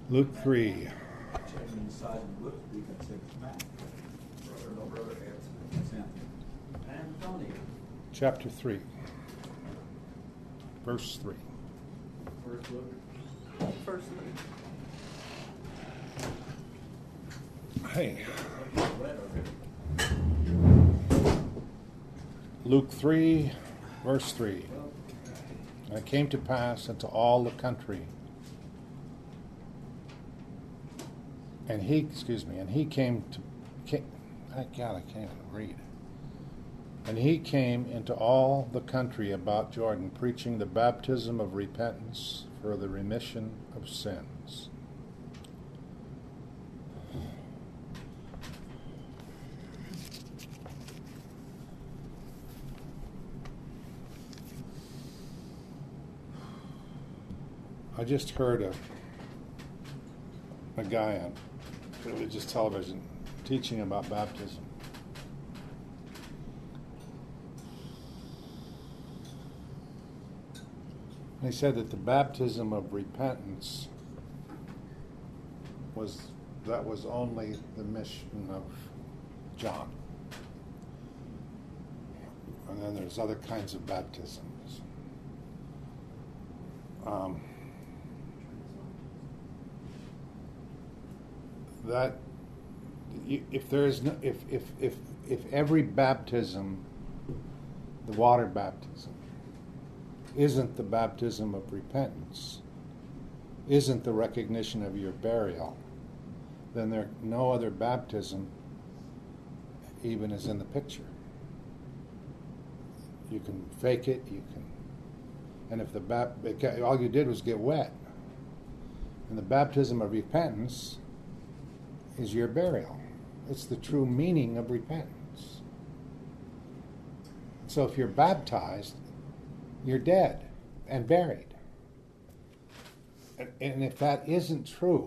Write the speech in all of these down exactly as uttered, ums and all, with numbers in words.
Luke three. Checking the side of Luke, we can say Matt. Brother, no brother, it's Anthony. Chapter three. Verse three. First Luke. First Luke. Hey. Read already. Luke three, verse three. And it came to pass unto all the country. And he, excuse me, and he came to, came, oh God, I can't even read. And he came into all the country about Jordan, preaching the baptism of repentance for the remission of sins. I just heard a a guy on religious television teaching about baptism. And he said that the baptism of repentance was that was only the mission of John. And then there's other kinds of baptisms. Um, that if there is no, if if if if every baptism, the water baptism, isn't the baptism of repentance, isn't the recognition of your burial, then there no other baptism even is in the picture. You can fake it, you can, and if the bap- all you did was get wet, and the baptism of repentance is your burial. It's the true meaning of repentance. So if you're baptized, you're dead and buried. And if that isn't true,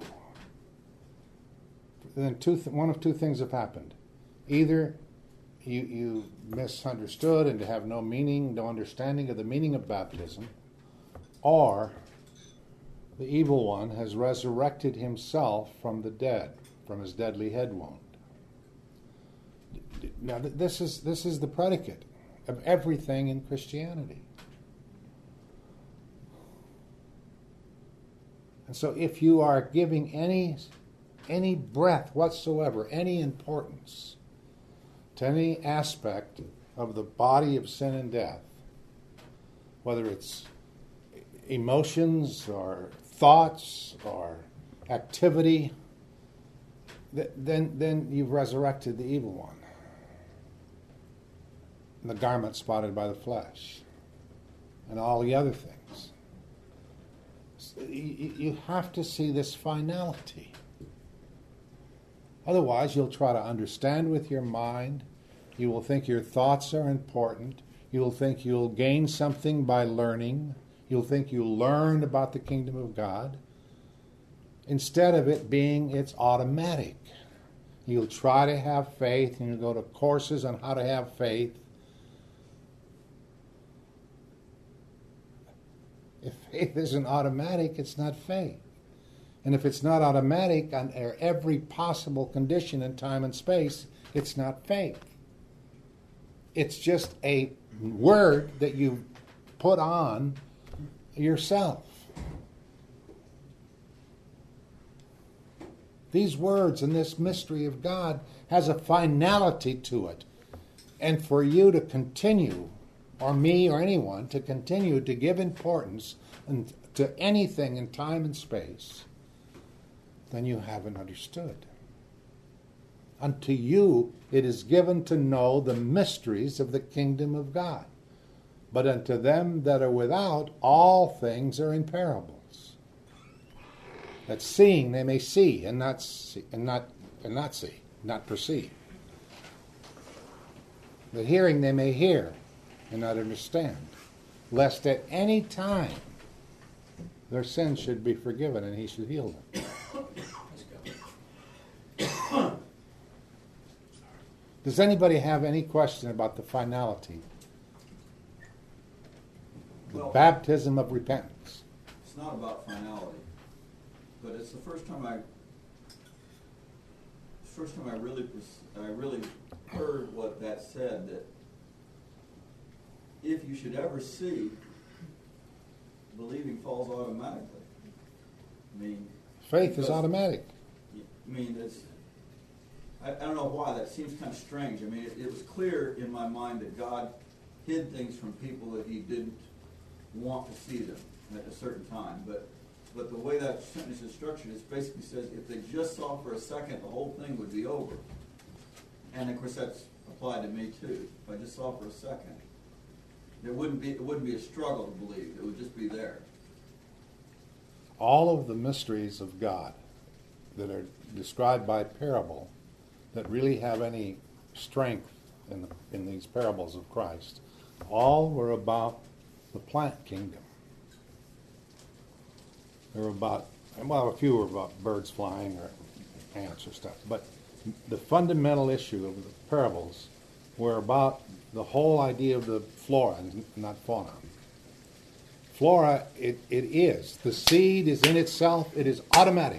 then two th- one of two things have happened. Either you, you misunderstood and have no meaning, no understanding of the meaning of baptism, or the evil one has resurrected himself from the dead, from his deadly head wound. Now, this is this is the predicate of everything in Christianity. And so if you are giving any any breath whatsoever, any importance to any aspect of the body of sin and death, whether it's emotions or thoughts or activity, then then you've resurrected the evil one. And the garment spotted by the flesh. And all the other things. You have to see this finality. Otherwise, you'll try to understand with your mind. You will think your thoughts are important. You will think you'll gain something by learning. You'll think you'll learn about the kingdom of God. Instead of it being, it's automatic. You'll try to have faith, and you'll go to courses on how to have faith. If faith isn't automatic, it's not faith. And if it's not automatic under every possible condition in time and space, it's not faith. It's just a word that you put on yourself. These words and this mystery of God has a finality to it. And for you to continue, or me or anyone, to continue to give importance to anything in time and space, then you haven't understood. Unto you it is given to know the mysteries of the kingdom of God. But unto them that are without, all things are in parables. That seeing they may see and not see, and not and not see, not perceive. That hearing they may hear and not understand, lest at any time their sins should be forgiven and he should heal them. Does anybody have any question about the finality? The Well, baptism of repentance. it's not about finality. but it's the first time I, first time I really, pers- I really heard what that said, that if you should ever see, believing falls automatically. I mean, Faith is because- automatic. I mean, it's, I, I don't know why, that seems kind of strange. I mean, it, it was clear in my mind that God hid things from people that he didn't want to see them at a certain time. But but the way that sentence is structured, it basically says if they just saw for a second, the whole thing would be over. And of course that's applied to me too. If I just saw for a second, it wouldn't be it wouldn't be a struggle to believe. It would just be there. All of the mysteries of God that are described by parable, that really have any strength in the, in these parables of Christ, all were about the plant kingdom. They were about, well, a few were about birds flying or ants or stuff, but the fundamental issue of the parables were about the whole idea of the flora, not fauna. Flora, it, it is. The seed is in itself, it is automatic.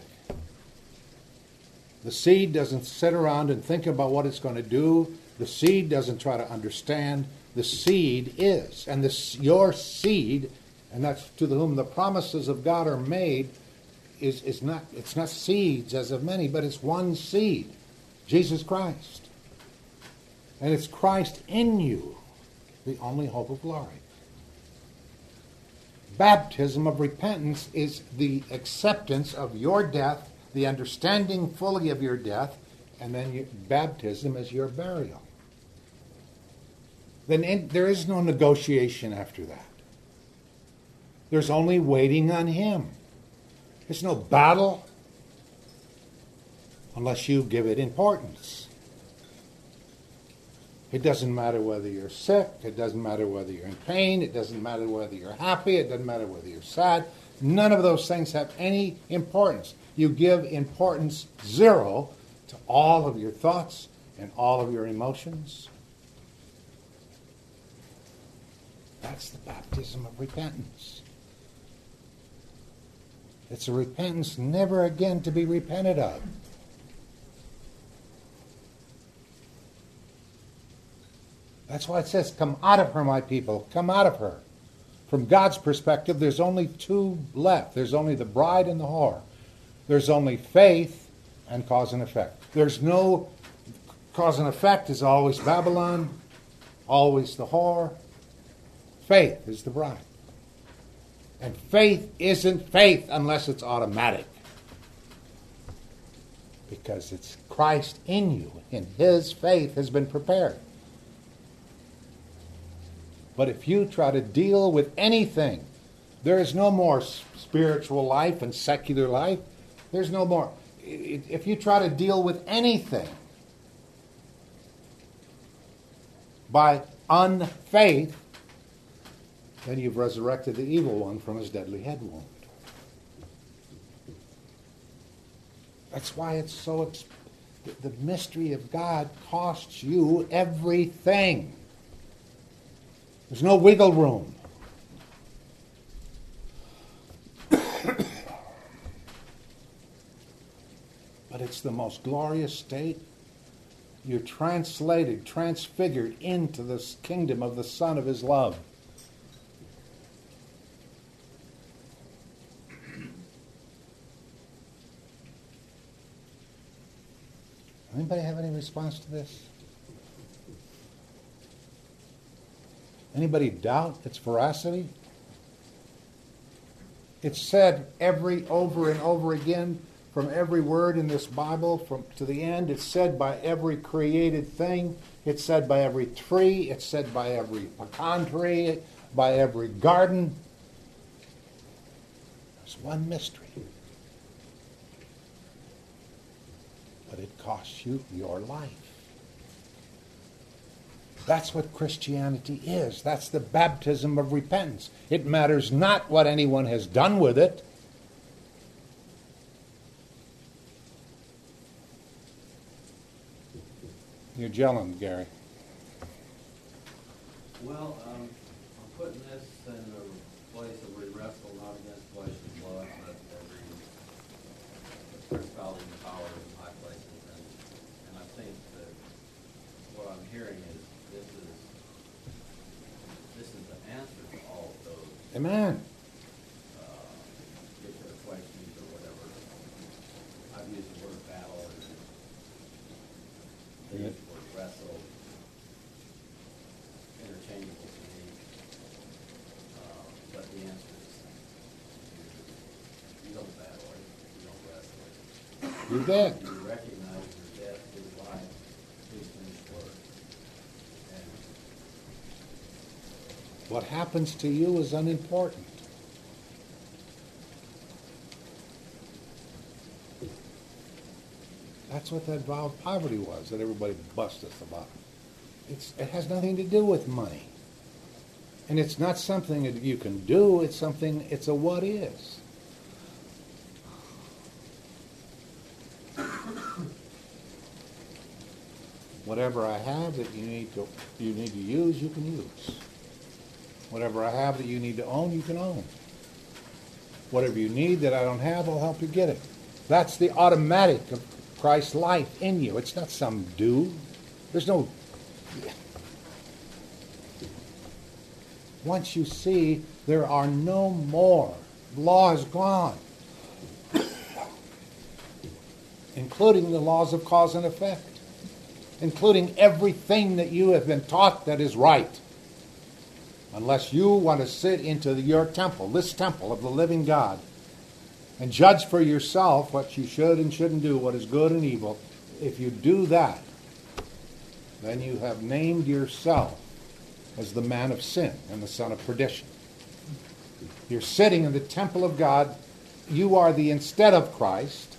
The seed doesn't sit around and think about what it's going to do. The seed doesn't try to understand. The seed is. And this, your seed, and that's to whom the promises of God are made, is, is not, it's not seeds as of many, but it's one seed, Jesus Christ. And it's Christ in you, the only hope of glory. Baptism of repentance is the acceptance of your death, the understanding fully of your death, and then your baptism is your burial. Then in, there is no negotiation after that. There's only waiting on him. There's no battle unless you give it importance. It doesn't matter whether you're sick. It doesn't matter whether you're in pain. It doesn't matter whether you're happy. It doesn't matter whether you're sad. None of those things have any importance. You give importance zero to all of your thoughts and all of your emotions. That's the baptism of repentance. It's a repentance never again to be repented of. That's why it says, come out of her, my people. Come out of her. From God's perspective, there's only two left. There's only the bride and the whore. There's only faith and cause and effect. There's no cause and effect is always Babylon, always the whore. Faith is the bride. And faith isn't faith unless it's automatic. Because it's Christ in you, and his faith has been prepared. But if you try to deal with anything, there is no more spiritual life and secular life. There's no more. If you try to deal with anything by unfaith, then you've resurrected the evil one from his deadly head wound. That's why it's so, the mystery of God costs you everything. There's no wiggle room. But it's the most glorious state. You're translated, transfigured into this kingdom of the Son of his love. Anybody have any response to this? Anybody doubt its veracity? It's said every over and over again from every word in this Bible from to the end. It's said by every created thing. It's said by every tree. It's said by every pecan tree, by every garden. There's one mystery. But it costs you your life. That's what Christianity is. That's the baptism of repentance. It matters not what anyone has done with it. You're gelling, Gary. Well, um, I'm putting this in a place that we wrestle not against flesh and blood, but every hearing is, this is, this is the answer to all of those, Amen. uh, particular questions or whatever. I've used the word battle, and they use the word wrestle, interchangeable to me. Uh, but the answer is the same. You don't battle it, you don't wrestle it. You did. You recognize your death, his life, his finished work. And What happens to you is unimportant. That's what that vow of poverty was that everybody busts us about. It's, it has nothing to do with money. And it's not something that you can do, it's something, it's a what is. Whatever I have that you need to you need to use, you can use. Whatever I have that you need to own, you can own. Whatever you need that I don't have, I'll help you get it. That's the automatic of Christ's life in you. It's not some do. There's no... Once you see there are no more, law is gone, including the laws of cause and effect, including everything that you have been taught that is right. Unless you want to sit into your temple, this temple of the living God, and judge for yourself what you should and shouldn't do, what is good and evil, if you do that, then you have named yourself as the man of sin and the son of perdition. You're sitting in the temple of God. You are the instead of Christ.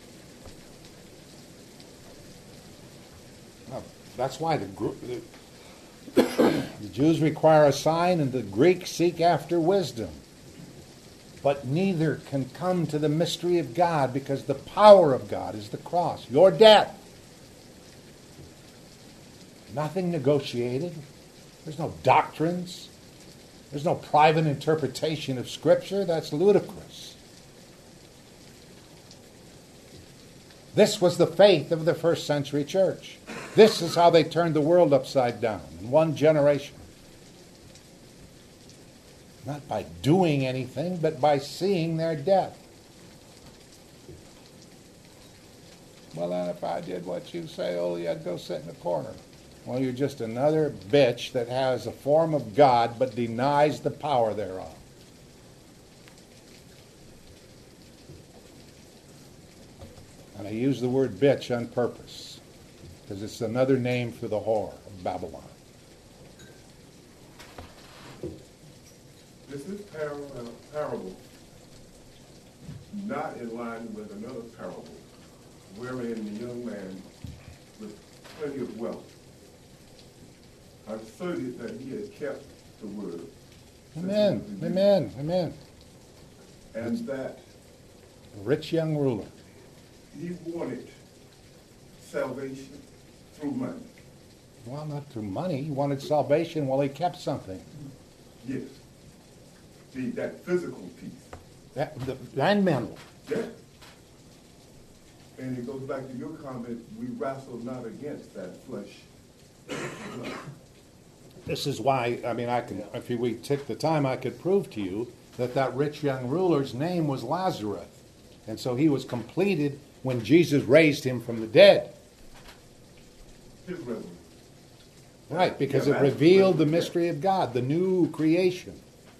Well, that's why the, the, the Jews require a sign and the Greeks seek after wisdom. But neither can come to the mystery of God because the power of God is the cross, your death. Nothing negotiated. There's no doctrines. There's no private interpretation of Scripture. That's ludicrous. This was the faith of the first century church. This is how they turned the world upside down in one generation. Not by doing anything, but by seeing their death. Well, then if I did what you say, Ole, I'd go sit in the corner. Well, you're just another bitch that has a form of God but denies the power thereof. And I use the word bitch on purpose because it's another name for the whore of Babylon. Is this parable, parable not in line with another parable wherein the young man with plenty of wealth asserted that he had kept the word? Amen, amen, amen. And that A rich young ruler. he wanted salvation through money. Well, not through money. He wanted salvation while he kept something. Yes. The, that physical piece. That, the, and mental. Yeah. And it goes back to your comment, we wrestle not against that flesh. This is why, I mean, I can, if we took the time, I could prove to you that that rich young ruler's name was Lazarus. And so he was completed when Jesus raised him from the dead. His resurrection. Right, because Yeah, it revealed the mystery of God, the new creation.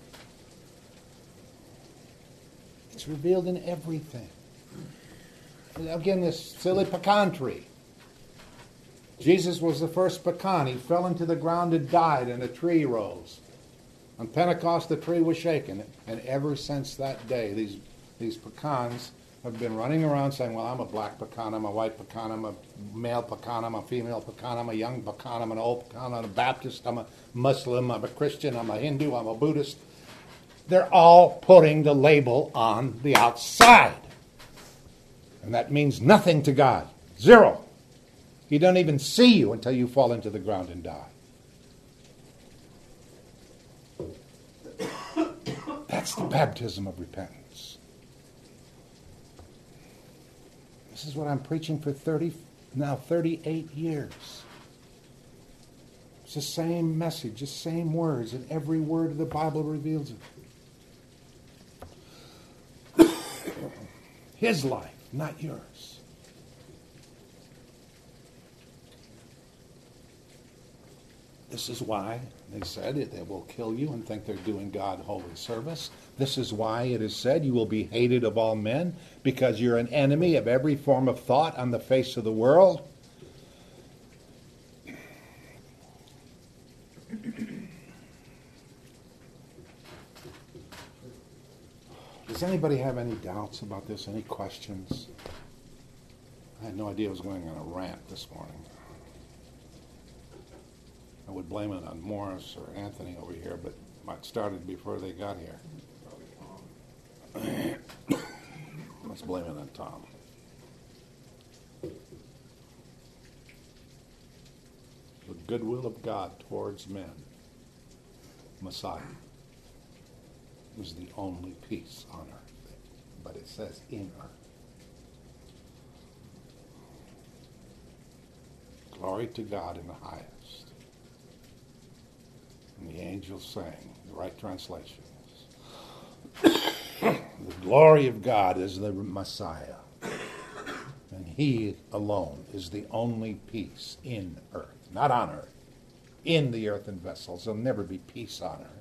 It's revealed in everything. Again, this silly pecan tree. Jesus was the first pecan. He fell into the ground and died, and a tree rose. On Pentecost, the tree was shaken. And ever since that day, these, these pecans have been running around saying, well, I'm a black pecan, I'm a white pecan, I'm a male pecan, I'm a female pecan, I'm a young pecan, I'm an old pecan, I'm a Baptist, I'm a Muslim, I'm a Christian, I'm a Hindu, I'm a Buddhist. They're all putting the label on the outside. And that means nothing to God. Zero. He doesn't even see you until you fall into the ground and die. That's the baptism of repentance. This is what I'm preaching for thirty, now thirty-eight years. It's the same message, the same words, and every word of the Bible reveals it. His life, not yours. This is why they said it, they will kill you and think they're doing God holy service. This is why it is said you will be hated of all men, because you're an enemy of every form of thought on the face of the world. Does anybody have any doubts about this? Any questions? I had no idea I was going on a rant this morning. I would blame it on Morris or Anthony over here, but it started before they got here. Let's blame it on Tom. The goodwill of God towards men, Messiah, is the only peace on earth. But it says in earth. Glory to God in the highest. And the angels sang, the right translation is, the glory of God is the Messiah. And he alone is the only peace in earth. Not on earth. In the earthen vessels. There'll never be peace on earth.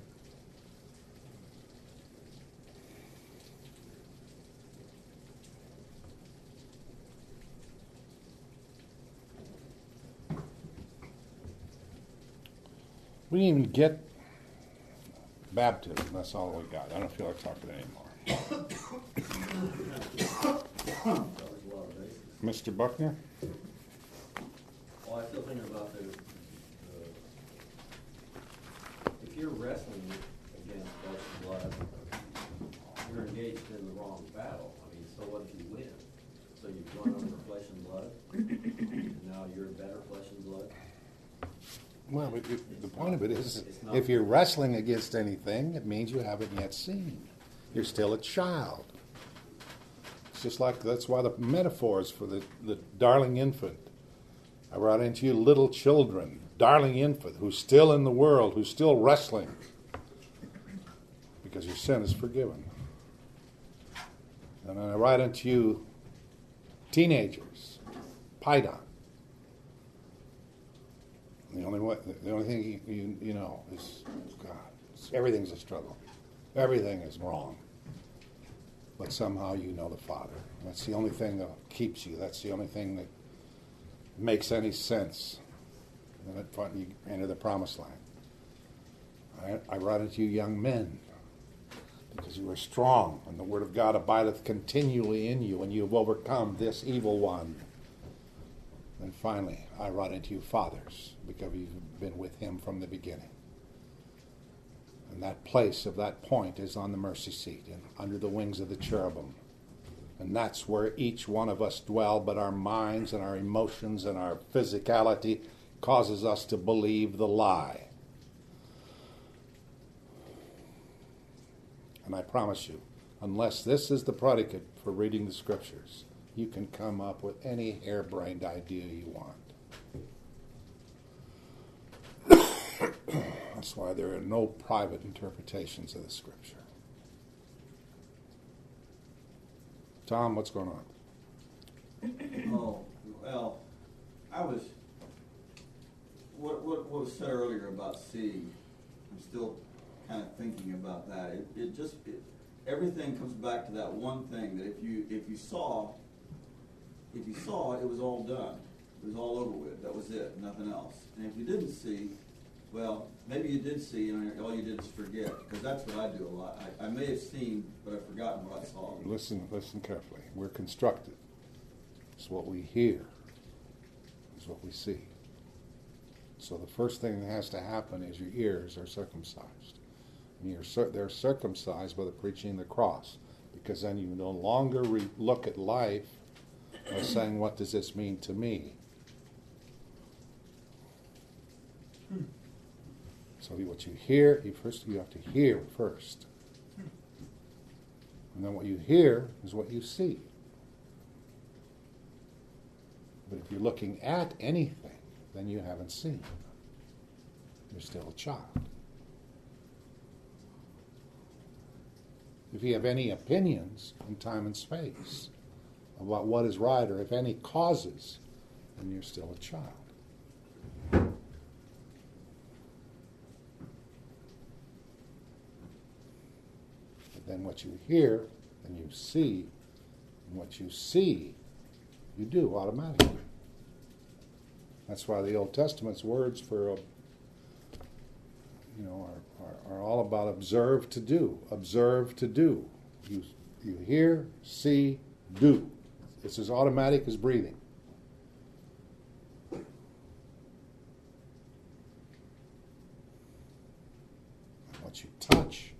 We didn't even get baptism. That's all we got. I don't feel like talking anymore. Covers a lot of bases. Mister Buckner? Well, I still thinking about the, the, if you're wrestling against flesh and blood, you're engaged in the wrong battle. I mean, so what if you win? So you've gone over flesh and blood, and now you're better flesh and blood? Well, but it, the point of it is, It's not- if you're wrestling against anything, it means you haven't yet seen. You're still a child. It's just like, that's why the metaphors for the, the darling infant. I brought into you little children, darling infant, who's still in the world, who's still wrestling. Because your sin is forgiven. And I write unto you teenagers, Paidan. The only way, the only thing you, you, you know is God. It's, everything's a struggle. Everything is wrong. But somehow you know the Father. That's the only thing that keeps you. That's the only thing that makes any sense. And that you enter the promised land. I, I write unto you young men, because you are strong, and the word of God abideth continually in you, and you have overcome this evil one. And finally, I write unto you fathers, because you've been with him from the beginning. And that place of that point is on the mercy seat and under the wings of the cherubim. And that's where each one of us dwell, but our minds and our emotions and our physicality causes us to believe the lie. And I promise you, unless this is the predicate for reading the scriptures, you can come up with any harebrained idea you want. That's why there are no private interpretations of the scripture. Tom, what's going on? Oh, well, I was, what, what, what was said earlier about seeing, I'm still kind of thinking about that. It, it just, it, everything comes back to that one thing, that if you, if you saw, if you saw it, it was all done. It was all over with. That was it, nothing else. And if you didn't see, well, maybe you did see, and all you did is forget, because that's what I do a lot. I, I may have seen, but I've forgotten what I saw. Listen, listen carefully. We're constructed. It's what we hear. It's what we see. So the first thing that has to happen is your ears are circumcised. And you're cir- they're circumcised by the preaching of the cross, because then you no longer re- look at life as saying, what does this mean to me? Hmm. So what you hear, you first you have to hear first. And then what you hear is what you see. But if you're looking at anything, then you haven't seen. you're still a child. If you have any opinions in time and space about what is right, or if any causes, then you're still a child. But then what you hear and you see, and what you see, you do automatically. That's why the Old Testament's words for, uh, you know, are, are, are all about observe to do. Observe to do. You, you hear, see, do. It's as automatic as breathing. What you touch,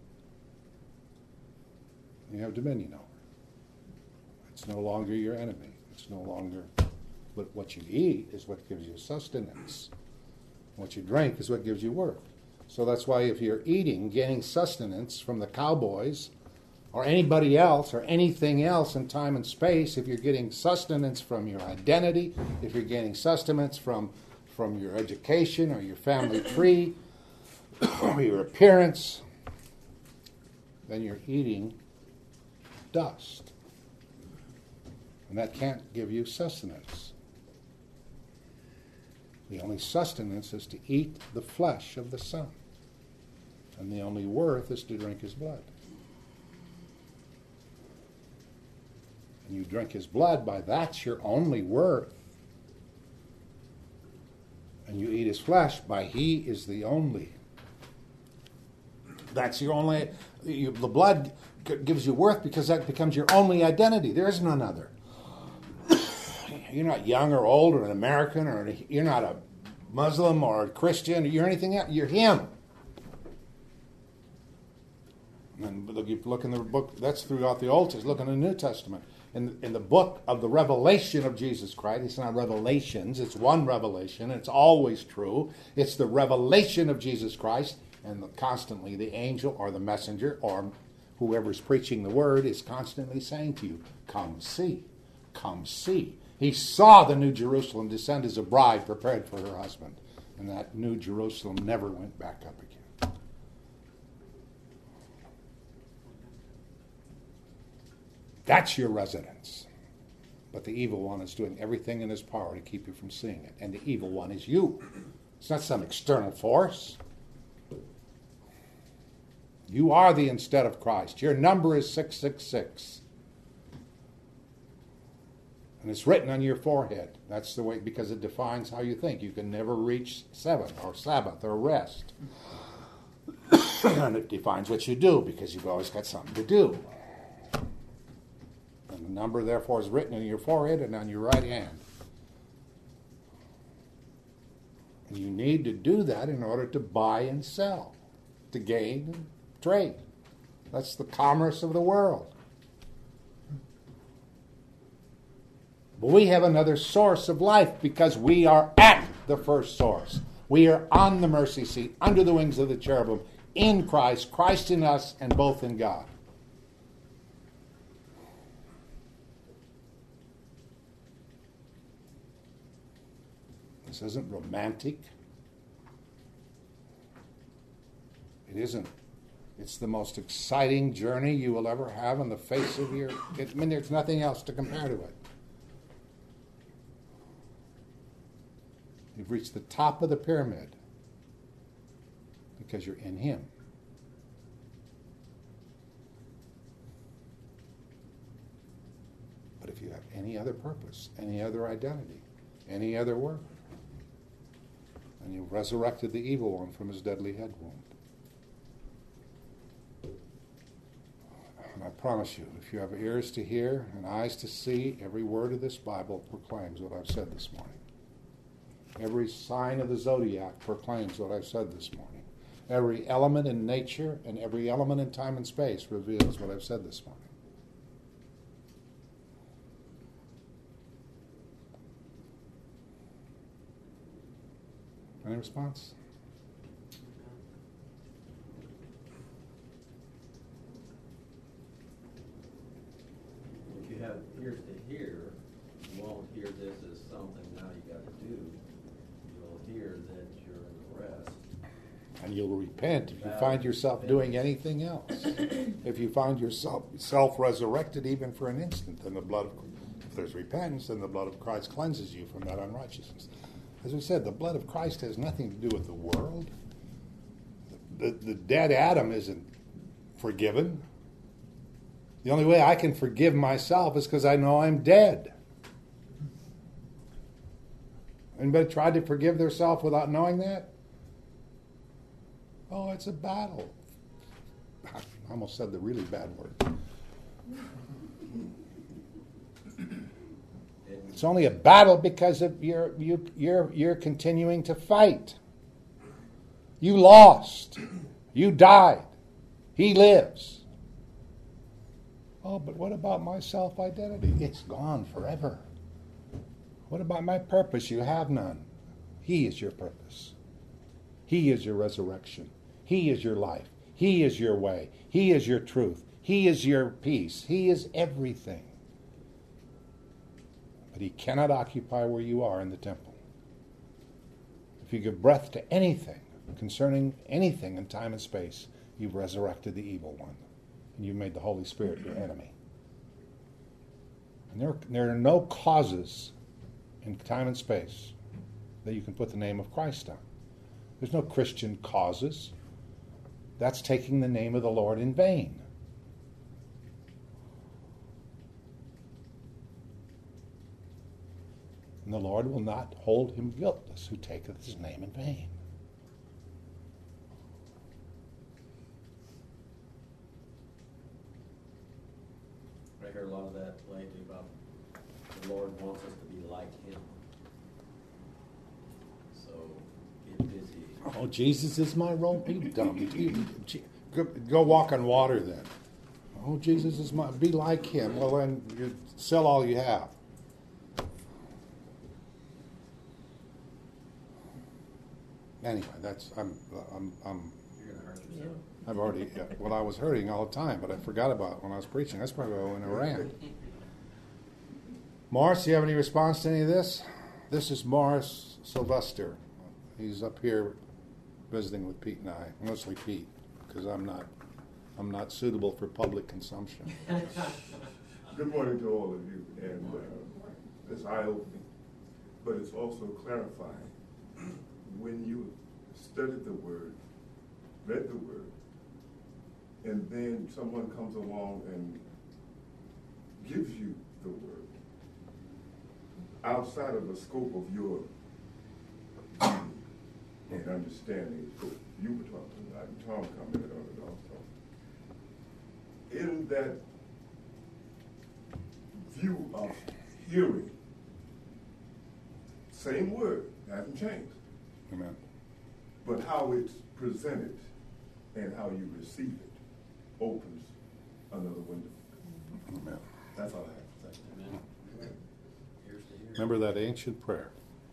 you have dominion over. It's no longer your enemy. It's no longer... But what you eat is what gives you sustenance. What you drink is what gives you work. So that's why if you're eating, getting sustenance from the cowboys or anybody else or anything else in time and space, if you're getting sustenance from your identity, if you're getting sustenance from, from your education or your family tree or your appearance, then you're eating dust. And that can't give you sustenance. The only sustenance is to eat the flesh of the Son. And the only worth is to drink his blood. And you drink his blood, by that's your only worth. And you eat his flesh, by he is the only. That's your only... You, the blood gives you worth because that becomes your only identity. There is none other. You're not young or old or an American, or you're not a Muslim or a Christian, or you're anything else. You're him. And look, you look in the book, that's throughout the Old Testament. Look in the New Testament. In, in the book of the revelation of Jesus Christ, it's not revelations, it's one revelation, it's always true. It's the revelation of Jesus Christ, and the, constantly the angel or the messenger or whoever's preaching the word is constantly saying to you, come see, come see. He saw the New Jerusalem descend as a bride prepared for her husband. And that New Jerusalem never went back up again. That's your residence. But the evil one is doing everything in his power to keep you from seeing it. And the evil one is you. It's not some external force. You are the instead of Christ. Your number is six six six. And it's written on your forehead. That's the way, because it defines how you think. You can never reach seven or Sabbath or rest. And it defines what you do, because you've always got something to do. And the number, therefore, is written on your forehead and on your right hand. And you need to do that in order to buy and sell, to gain and trade. That's the commerce of the world. But we have another source of life because we are at the first source. We are on the mercy seat, under the wings of the cherubim, in Christ, Christ in us, and both in God. This isn't romantic. It isn't. It's the most exciting journey you will ever have on the face of your... I mean, there's nothing else to compare to it. You've reached the top of the pyramid because you're in him. But if you have any other purpose, any other identity, any other work, then you've resurrected the evil one from his deadly head wound. And I promise you, if you have ears to hear and eyes to see, every word of this Bible proclaims what I've said this morning. Every sign of the zodiac proclaims what I've said this morning. Every element in nature and every element in time and space reveals what I've said this morning. Any response? If you have ears to hear, you won't hear this as something now you got to do. You'll hear that you're in the rest, And you'll repent if you find yourself doing anything else. If you find yourself self-resurrected even for an instant, then the blood of, if there's repentance, then the blood of Christ cleanses you from that unrighteousness. As we said, the blood of Christ has nothing to do with the world. The, the dead Adam isn't forgiven. The only way I can forgive myself is because I know I'm dead. Anybody tried to forgive themselves without knowing that? Oh, it's a battle. I almost said the really bad word. It's only a battle because of you're, you, you're, you're continuing to fight. You lost. You died. He lives. Oh, but what about my self-identity? It's gone forever. What about my purpose? You have none. He is your purpose. He is your resurrection. He is your life. He is your way. He is your truth. He is your peace. He is everything. But he cannot occupy where you are in the temple. If you give breath to anything concerning anything in time and space, you've resurrected the evil one. And you've made the Holy Spirit your enemy. And there, there are no causes in time and space that you can put the name of Christ on. There's no Christian causes. That's taking the name of the Lord in vain. And the Lord will not hold him guiltless who taketh his name in vain. I hear a lot of that lately about the Lord wants us to be like him. So get busy. Oh, Jesus is my role. You dumb. You, go, go walk on water then. Oh, Jesus is my. Be like him. Well, then you sell all you have. Anyway, that's I'm I'm I'm. You're going to hurt yourself. I've already. Well, I was hurting all the time, but I forgot about it when I was preaching. That's probably why I went and ran. Morris, do you have any response to any of this? This is Morris Sylvester. He's up here visiting with Pete and I, mostly Pete, because I'm not, I'm not suitable for public consumption. Good morning to all of you, and uh, it's eye-opening, but it's also clarifying. When you studied the Word, read the Word, and then someone comes along and gives you the Word, outside of the scope of your and understanding, so you were talking about, and Tom commented on it also. In that view of hearing, same word, hasn't changed. Amen. But how it's presented and how you receive it opens another window. Amen. That's all I have to say. Amen. Here's to hear. Remember that ancient prayer.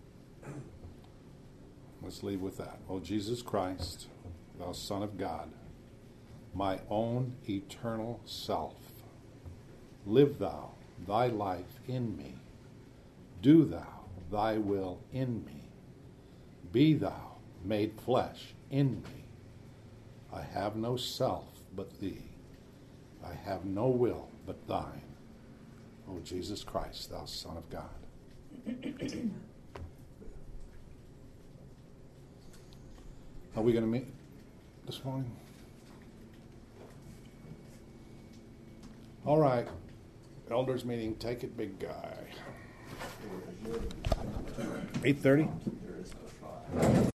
Let's leave with that. O Jesus Christ, thou Son of God, my own eternal self, live thou thy life in me. Do thou thy will in me. Be thou made flesh in me. I have no self but thee. I have no will but thine. O Jesus Christ, thou Son of God. Are we going to meet this morning? All right. Elders meeting, take it, big guy. eight thirty?